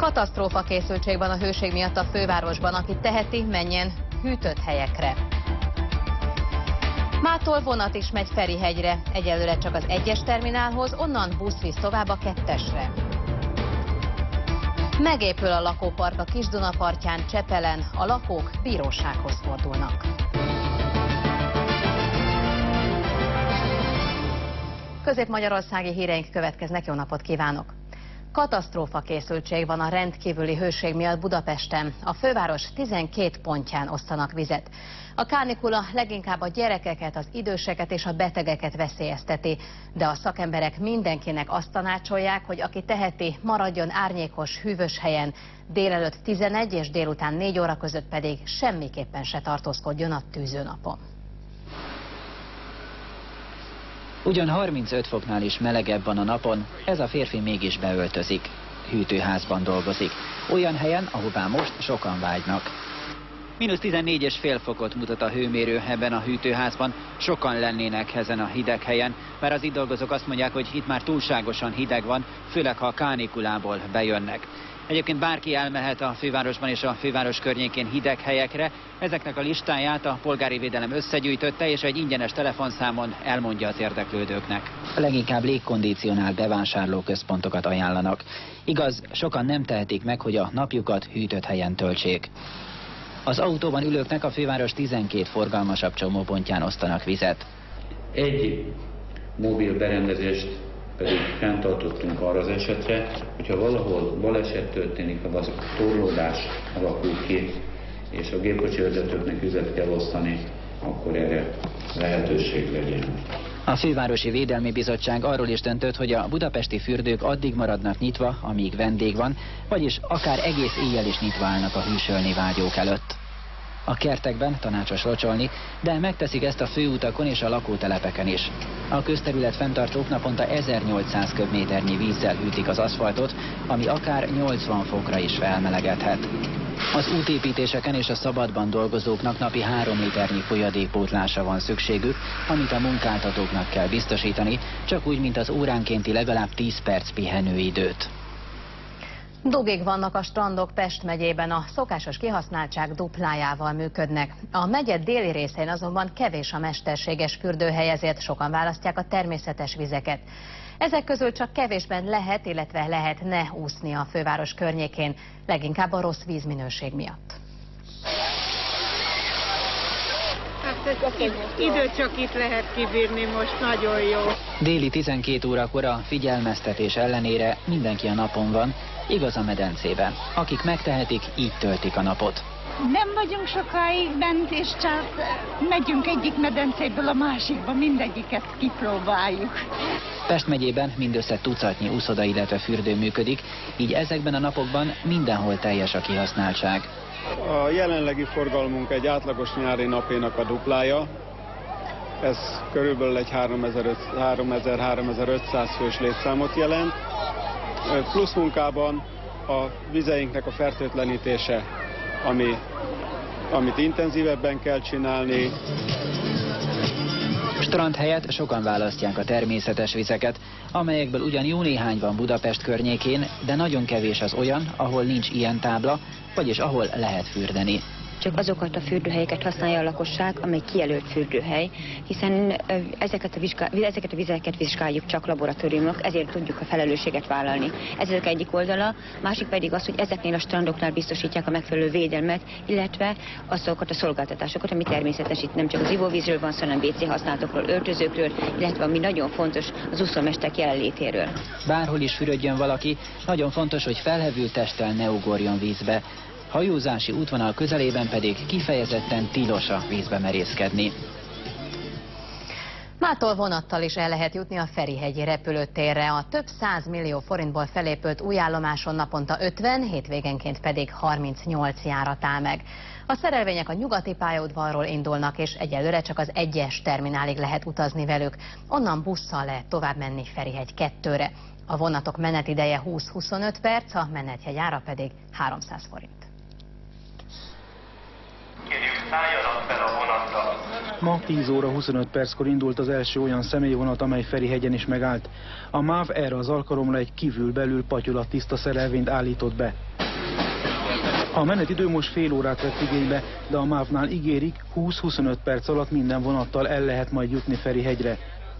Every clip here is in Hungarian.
Katasztrófa készültség van a hőség miatt a fővárosban, aki teheti, menjen hűtött helyekre. Mától vonat is megy Ferihegyre, egyelőre csak az 1-es terminálhoz, onnan busz visz tovább a 2-esre. Megépül a lakópark a Kis-Duna partján, Csepelen, a lakók bírósághoz fordulnak. Közép-magyarországi híreink következnek, jó napot kívánok! Katasztrófa készültség van a rendkívüli hőség miatt Budapesten. A főváros 12 pontján osztanak vizet. A kánikula leginkább a gyerekeket, az időseket és a betegeket veszélyezteti, de a szakemberek mindenkinek azt tanácsolják, hogy aki teheti, maradjon árnyékos, hűvös helyen, délelőtt 11 és délután 4 óra között pedig semmiképpen se tartózkodjon a tűzőnapon. Ugyan 35 foknál is melegebb van a napon, ez a férfi mégis beöltözik. Hűtőházban dolgozik. Olyan helyen, ahová most sokan vágynak. -14,5 fokot mutat a hőmérő ebben a hűtőházban. Sokan lennének ezen a hideg helyen, bár az itt dolgozók azt mondják, hogy itt már túlságosan hideg van, főleg ha a kánikulából bejönnek. Egyébként bárki elmehet a fővárosban és a főváros környékén hideg helyekre. Ezeknek a listáját a polgári védelem összegyűjtötte, és egy ingyenes telefonszámon elmondja az érdeklődőknek. Leginkább légkondicionált bevásárlóközpontokat ajánlanak. Igaz, sokan nem tehetik meg, hogy a napjukat hűtött helyen töltsék. Az autóban ülőknek a főváros 12 forgalmasabb csomópontján osztanak vizet. Egy mobil berendezést pedig fenntartottunk arra az esetre, hogyha valahol baleset történik, ha az torlódás alakul ki, és a gépkocsi vezetőknek vizet kell osztani, akkor erre lehetőség legyen. A Fővárosi Védelmi Bizottság arról is döntött, hogy a budapesti fürdők addig maradnak nyitva, amíg vendég van, vagyis akár egész éjjel is nyitva állnak a hűsölni vágyók előtt. A kertekben tanácsos locsolni, de megteszik ezt a főutakon és a lakótelepeken is. A közterület fenntartók naponta 1800 köbméternyi vízzel hűtik az aszfaltot, ami akár 80 fokra is felmelegedhet. Az útépítéseken és a szabadban dolgozóknak napi 3 liternyi folyadékpótlásra van szükségük, amit a munkáltatóknak kell biztosítani, csak úgy, mint az óránkénti legalább 10 perc pihenőidőt. Dugig vannak a strandok Pest megyében, a szokásos kihasználtság duplájával működnek. A megye déli részén azonban kevés a mesterséges fürdőhely, ezért sokan választják a természetes vizeket. Ezek közül csak kevésben lehet, illetve lehetne úszni a főváros környékén, leginkább a rossz vízminőség miatt. Hát időt csak itt lehet kibírni, most nagyon jó. Déli 12 órakor a figyelmeztetés ellenére mindenki a napon van, igaz a medencében. Akik megtehetik, így töltik a napot. Nem vagyunk sokáig bent, és csak megyünk egyik medencéből a másikba, mindegyiket kipróbáljuk. Pest megyében mindössze tucatnyi úszoda, illetve fürdő működik, így ezekben a napokban mindenhol teljes a kihasználtság. A jelenlegi forgalmunk egy átlagos nyári napénak a duplája. Ez körülbelül egy 3000-3500 fős létszámot jelent. Plusz munkában a vizeinknek a fertőtlenítése, amit intenzívebben kell csinálni. Strand helyett sokan választják a természetes vizeket, amelyekből ugyan jó néhány van Budapest környékén, de nagyon kevés az olyan, ahol nincs ilyen tábla, vagyis ahol lehet fürdeni. Csak azokat a fürdőhelyeket használja a lakosság, amely kijelölt fürdőhely, hiszen ezeket a vizeket vizsgáljuk csak laboratóriumok, ezért tudjuk a felelősséget vállalni. Ez az egyik oldala, másik pedig az, hogy ezeknél a strandoknál biztosítják a megfelelő védelmet, illetve azokat a szolgáltatásokat, ami természetes, itt nem csak az ivóvízről van szó, hanem WC használatokról, öltözőkről, illetve ami nagyon fontos, az úszómesterek jelenlétéről. Bárhol is fürödjön valaki, nagyon fontos, hogy felhevült testtel ne ugorjon vízbe. Hajózási útvonal közelében pedig kifejezetten tilos a vízbe merészkedni. Mától vonattal is el lehet jutni a Ferihegyi repülőtérre. A több 100 millió forintból felépült új állomáson naponta 50, hétvégenként pedig 38 járat áll meg. A szerelvények a nyugati pályaudvarról indulnak, és egyelőre csak az 1-es terminálig lehet utazni velük. Onnan busszal lehet tovább menni Ferihegy 2-re. A vonatok menetideje 20-25 perc, a menetjegyára pedig 300 forint. Kérjük, szálljanak fel a vonattal. Ma 10 óra 25 perckor indult az első olyan személyvonat, amely Ferihegyen is megállt. A MÁV erre az alkalomra egy kívülbelül patyolattiszta szerelvényt állított be. A menetidő most fél órát vett igénybe, de a MÁV-nál ígérik, 20-25 perc alatt minden vonattal el lehet majd jutni Ferihegyre.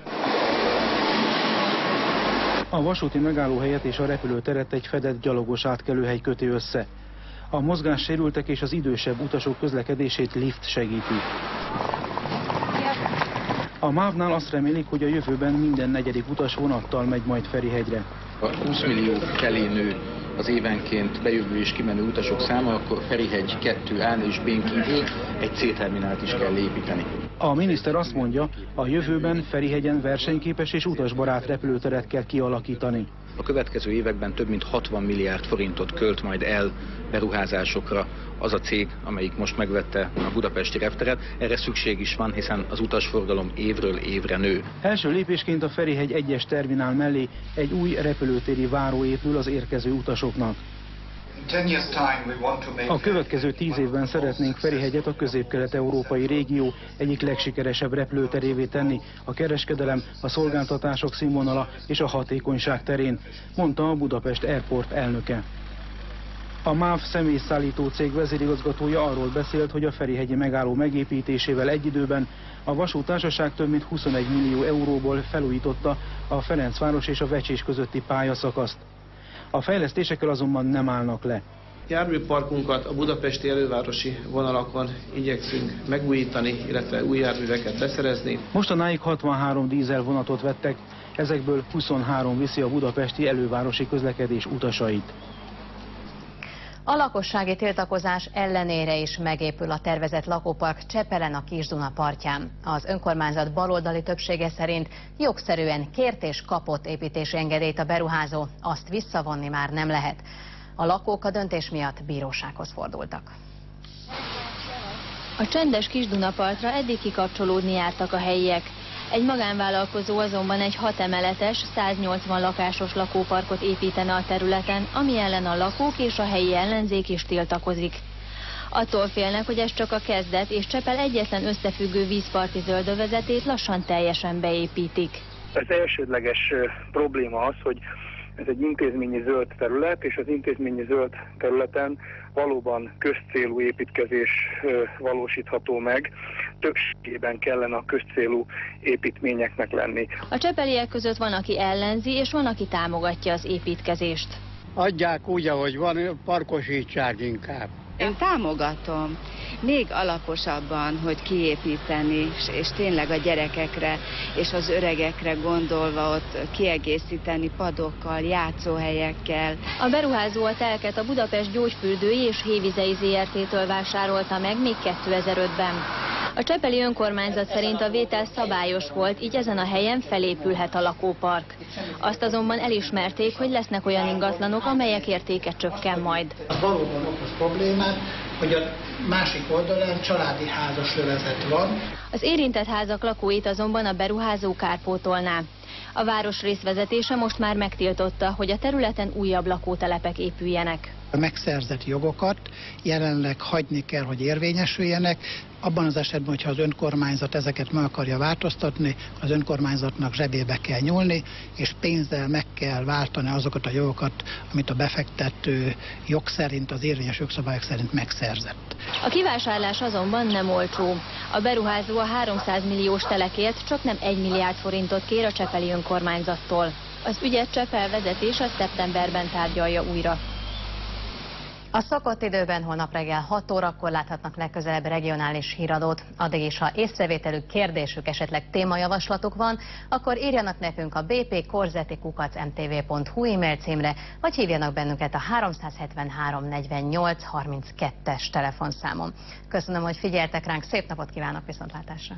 A vasúti megállóhelyet és a repülőteret egy fedett gyalogos átkelőhely köti össze. A mozgássérültek és az idősebb utasok közlekedését lift segíti. A MÁV-nál azt remélik, hogy a jövőben minden negyedik utas vonattal megy majd Ferihegyre. Ha 20 millió felé nő az évenként bejövő és kimenő utasok száma, akkor Ferihegy 2A és B-n kívül egy C-terminált is kell építeni. A miniszter azt mondja, a jövőben Ferihegyen versenyképes és utasbarát repülőteret kell kialakítani. A következő években több mint 60 milliárd forintot költ majd el beruházásokra az a cég, amelyik most megvette a budapesti repteret. Erre szükség is van, hiszen az utasforgalom évről évre nő. Első lépésként a Ferihegy 1-es terminál mellé egy új repülőtéri váró épül az érkező utasoknak. A következő 10 évben szeretnénk Ferihegyet a közép-kelet-európai régió egyik legsikeresebb repülőterévé tenni a kereskedelem, a szolgáltatások színvonala és a hatékonyság terén, mondta a Budapest Airport elnöke. A MÁV személyszállító cég vezérigazgatója arról beszélt, hogy a ferihegyi megálló megépítésével egy időben a vasúttársaság több mint 21 millió euróból felújította a Ferencváros és a Vecsés közötti pályaszakaszt. A fejlesztésekkel azonban nem állnak le. Járműparkunkat a budapesti elővárosi vonalakon igyekszünk megújítani, illetve új járműveket beszerezni. Mostanáig 63 dízel vonatot vettek, ezekből 23 viszi a budapesti elővárosi közlekedés utasait. A lakossági tiltakozás ellenére is megépül a tervezett lakópark Csepelen a Kis-Duna partján. Az önkormányzat baloldali többsége szerint jogszerűen kért és kapott építési engedélyt a beruházó, azt visszavonni már nem lehet. A lakók a döntés miatt bírósághoz fordultak. A csendes Kis-Duna partra eddig kikapcsolódni jártak a helyiek. Egy magánvállalkozó azonban egy 6 emeletes, 180 lakásos lakóparkot építene a területen, ami ellen a lakók és a helyi ellenzék is tiltakozik. Attól félnek, hogy ez csak a kezdet, és Csepel egyetlen összefüggő vízparti zöldövezetét lassan teljesen beépítik. Az elsődleges probléma az, hogy ez egy intézményi zöld terület, és az intézményi zöld területen valóban közcélú építkezés valósítható meg. Többségében kellene a közcélú építményeknek lenni. A csepeliek között van, aki ellenzi, és van, aki támogatja az építkezést. Adják úgy, ahogy van, parkosítsák inkább. Én támogatom, még alaposabban, hogy kiépíteni, és tényleg a gyerekekre és az öregekre gondolva ott kiegészíteni padokkal, játszóhelyekkel. A beruházó a telket a Budapest Gyógyfürdői és Hévizei ZRT-től vásárolta meg még 2005-ben. A csepeli önkormányzat szerint a vétel szabályos volt, így ezen a helyen felépülhet a lakópark. Azt azonban elismerték, hogy lesznek olyan ingatlanok, amelyek értéke csökken majd. Valóban okoz problémát, hogy a másik oldalán családi házas övezet van. Az érintett házak lakóit azonban a beruházó kárpótolná. A városrész vezetése most már megtiltotta, hogy a területen újabb lakótelepek épüljenek. A megszerzett jogokat jelenleg hagyni kell, hogy érvényesüljenek. Abban az esetben, hogyha az önkormányzat ezeket meg akarja változtatni, az önkormányzatnak zsebébe kell nyúlni, és pénzzel meg kell váltani azokat a jogokat, amit a befektető jog szerint, az érvényes jogszabályok szerint megszerzett. A kivásárlás azonban nem olcsó. A beruházó a 300 milliós telekért csaknem 1 milliárd forintot kér a csepeli önkormányzattól. Az ügyet Csepel vezetése szeptemberben tárgyalja újra. A szokott időben holnap reggel 6 órakor láthatnak legközelebb regionális híradót. Addig is, ha észrevételük, kérdésük, esetleg témajavaslatuk van, akkor írjanak nekünk a bpkorzeti@mtv.hu e-mail címre, vagy hívjanak bennünket a 373 48 32-es telefonszámon. Köszönöm, hogy figyeltek ránk, szép napot kívánok, viszontlátásra!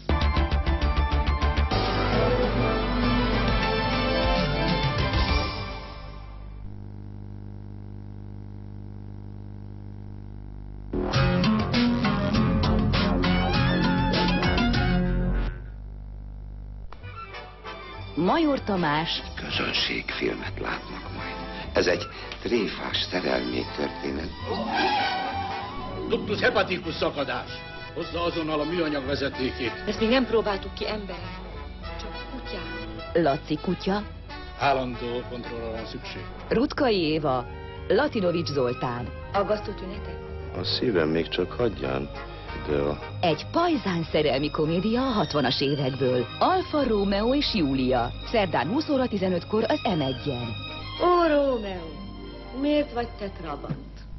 Major Tamás. Közönségfilmet látnak majd. Ez egy tréfás szerelmi történet. Ductus hepaticus szakadás. Hozza azonnal a műanyag vezetékét. Ezt még nem próbáltuk ki emberek, csak kutyák. Laci kutya, Állandó kontrollra van szükség. Rutkai Éva, Latinovics Zoltán. Aggasztó tünetek? A szívem még csak hagyján, de a... Egy pajzán szerelmi komédia a 60-as évekből. Alfa Rómeó és Júlia. Szerdán 20 óra 15-kor az M1-en. Ó, Rómeó, miért vagy te trabant?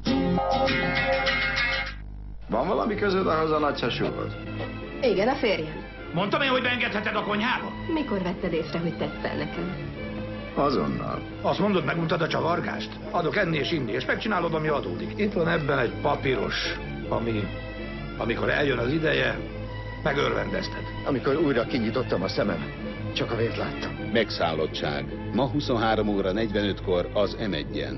Van valami közöd ahhoz a nagy hasonlóhoz? Igen, a férjem. Mondtam én, hogy beengedheted a konyhába? Mikor vetted észre, hogy tetszel nekem? Azonnal. Azt mondod, megmutatod a csavargást? Adok enni és inni, és megcsinálod, ami adódik. Itt van ebben egy papíros, amikor eljön az ideje, megörvendezted. Amikor újra kinyitottam a szemem, csak a vért láttam. Megszállottság. Ma 23 óra 45-kor az M1-en.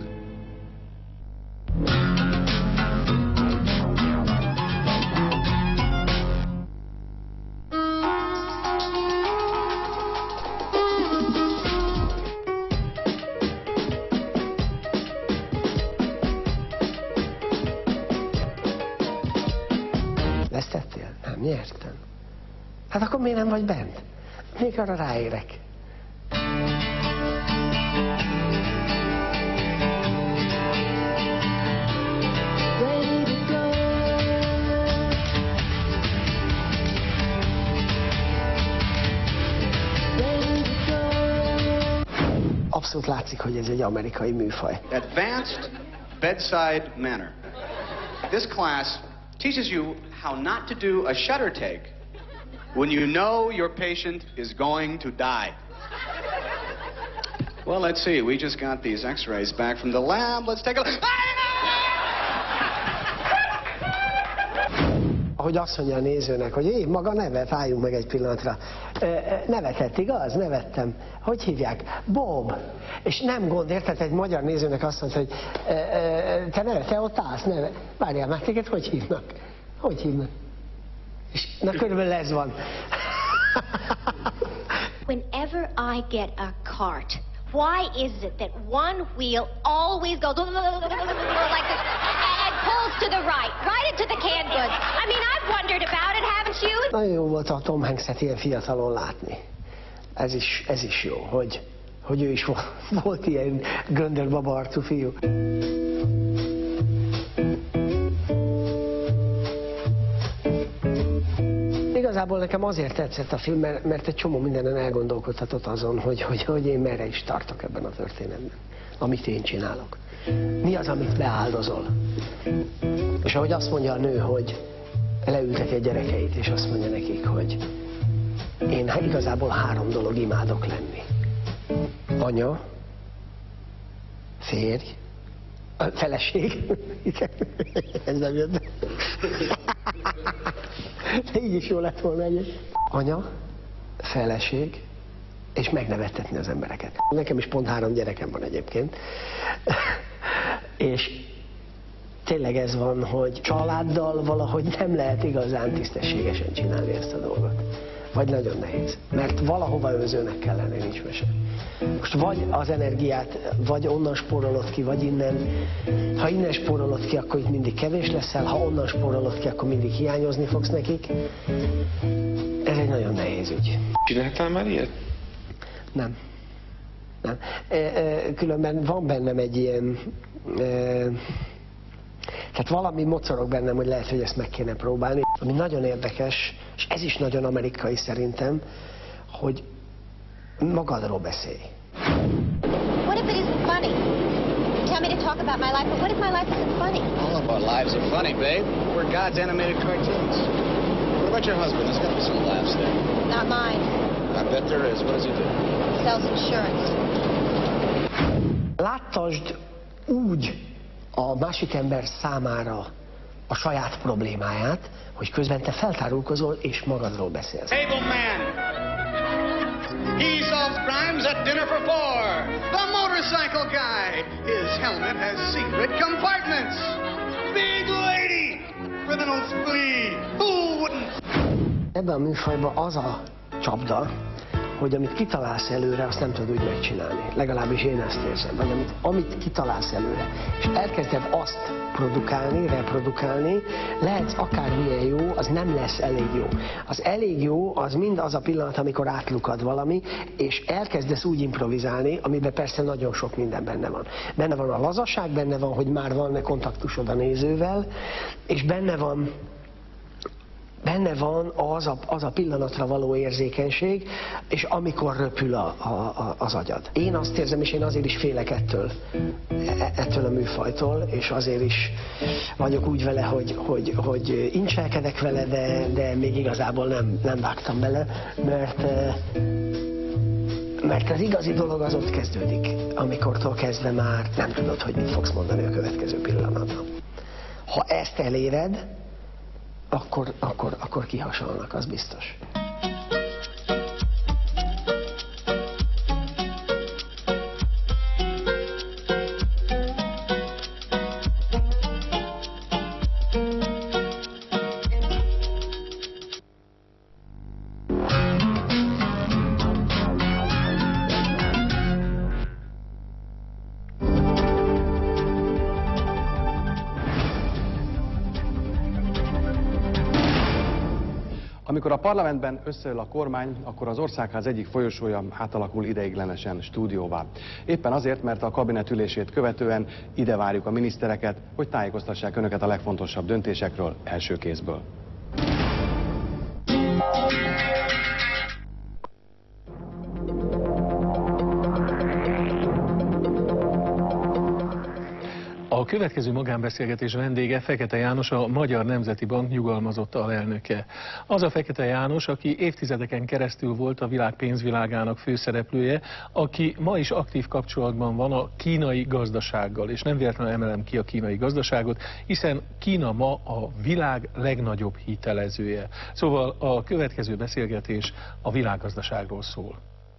Vesztettél? Nem, nyertem. Hát akkor miért nem vagy bent? Még arra ráérek. Abszolút látszik, hogy ez egy amerikai műfaj. Advanced bedside manner. This class teaches you how not to do a shutter take when you know your patient is going to die. Well, let's see. We just got these x-rays back from the lab. Let's take a look. Ahogy azt mondja a nézőnek, hogy én maga nevet, álljunk meg egy pillanatra. Nevetett, igaz? Nevettem. Hogy hívják? Bob. És nem gond, érted? Egy magyar nézőnek azt mondta, hogy te ott állsz, neve. Várjál már, téged hogy hívnak? Hogy hívnak? És na körülbelül ez van. Whenever I get a cart, why is it that one wheel always goes like this and pulls to the right into the canned goods? I mean, I've wondered about it, haven't you? Nagyon jó volt a Tom Hanks-et ilyen fiatalon látni. Ez is jó, hogy ő is volt ilyen göndörbaba arcú fiú. Igazából nekem azért tetszett a film, mert egy csomó mindenen elgondolkodhatott azon, hogy én merre is tartok ebben a történetben. Amit én csinálok. Mi az, amit beáldozol? És ahogy azt mondja a nő, hogy leültek egy gyerekeit, és azt mondja nekik, hogy én igazából 3 dolog imádok lenni. Anya, férj, feleség. Igen, ez nem jött. De így is jó lett volna egy. Anya, feleség, és megnevettetni az embereket. Nekem is pont 3 gyerekem van egyébként. És tényleg ez van, hogy családdal valahogy nem lehet igazán tisztességesen csinálni ezt a dolgot. Vagy nagyon nehéz. Mert valahova önzőnek kell lenni, nincs mese. Most vagy az energiát, vagy onnan spórolod ki, vagy innen. Ha innen spórolod ki, akkor itt mindig kevés leszel, ha onnan spórolod ki, akkor mindig hiányozni fogsz nekik. Ez egy nagyon nehéz ügy. Csináltál már ilyet? Nem. Nem. Különben van bennem egy ilyen... Tehát valami mocorog bennem, hogy lehet, hogy ezt meg kéne próbálni. Ami nagyon érdekes, és ez is nagyon amerikai szerintem, hogy magadról beszélj. What if it isn't funny? Tell me to talk about my life, but what if my life isn't funny? All of our lives are funny, babe. We're God's animated cartoons. What about your husband? There's got to be some laughs there. Not mine. I bet there is. What does he do? Sells insurance. Láttasd úgy a másik ember számára a saját problémáját, hogy közben te feltárulkozol és magadról beszélsz. Table man. He solves crimes at dinner for 4. The motorcycle guy. His helmet has secret compartments. Big lady. Criminals flee. Who wouldn't? Ebben a műfajban az a csapda, hogy amit kitalálsz előre, azt nem tudod úgy megcsinálni. Legalábbis én ezt érzem. Vagy amit kitalálsz előre, és elkezded azt produkálni, reprodukálni, lehetsz akármilyen jó, az nem lesz elég jó. Az elég jó, az mind az a pillanat, amikor átlukad valami, és elkezdesz úgy improvizálni, amiben persze nagyon sok minden benne van. Benne van a lazaság, benne van, hogy már van kontaktusod a nézővel, és benne van az a pillanatra való érzékenység, és amikor röpül az agyad. Én azt érzem, és én azért is félek ettől a műfajtól, és azért is vagyok úgy vele, hogy incselkedek vele, de még igazából nem vágtam bele, mert az igazi dolog az ott kezdődik, amikortól kezdve már nem tudod, hogy mit fogsz mondani a következő pillanatban. Ha ezt eléred, akkor kihasalnak, az biztos. Amikor a parlamentben összeül a kormány, akkor az országház egyik folyosója átalakul ideiglenesen stúdióvá. Éppen azért, mert a kabinet ülését követően ide várjuk a minisztereket, hogy tájékoztassák önöket a legfontosabb döntésekről első kézből. A következő magánbeszélgetés vendége Fekete János, a Magyar Nemzeti Bank nyugalmazott alelnöke. Az a Fekete János, aki évtizedeken keresztül volt a világ pénzvilágának főszereplője, aki ma is aktív kapcsolatban van a kínai gazdasággal, és nem véletlenül emelem ki a kínai gazdaságot, hiszen Kína ma a világ legnagyobb hitelezője. Szóval a következő beszélgetés a világgazdaságról szól.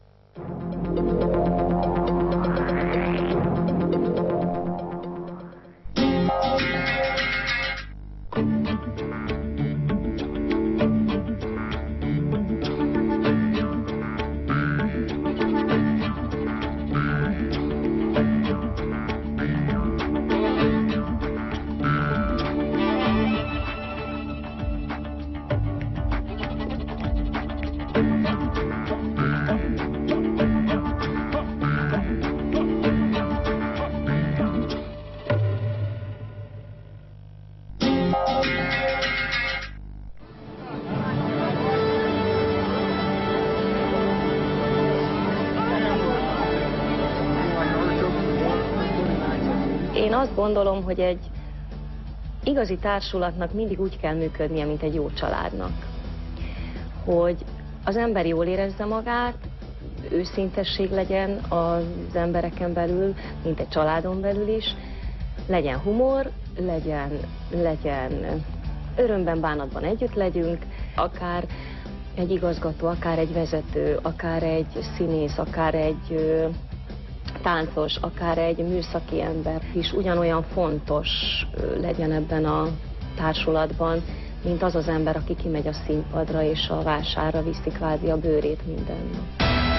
Én azt gondolom, hogy egy igazi társulatnak mindig úgy kell működnie, mint egy jó családnak. Hogy az ember jól érezze magát, őszintesség legyen az embereken belül, mint egy családon belül is, legyen humor, legyen örömben, bánatban együtt legyünk, akár egy igazgató, akár egy vezető, akár egy színész, akár egy táncos, akár egy műszaki ember is ugyanolyan fontos legyen ebben a társulatban, mint az az ember, aki kimegy a színpadra és a vására viszi kvázi a bőrét minden nap.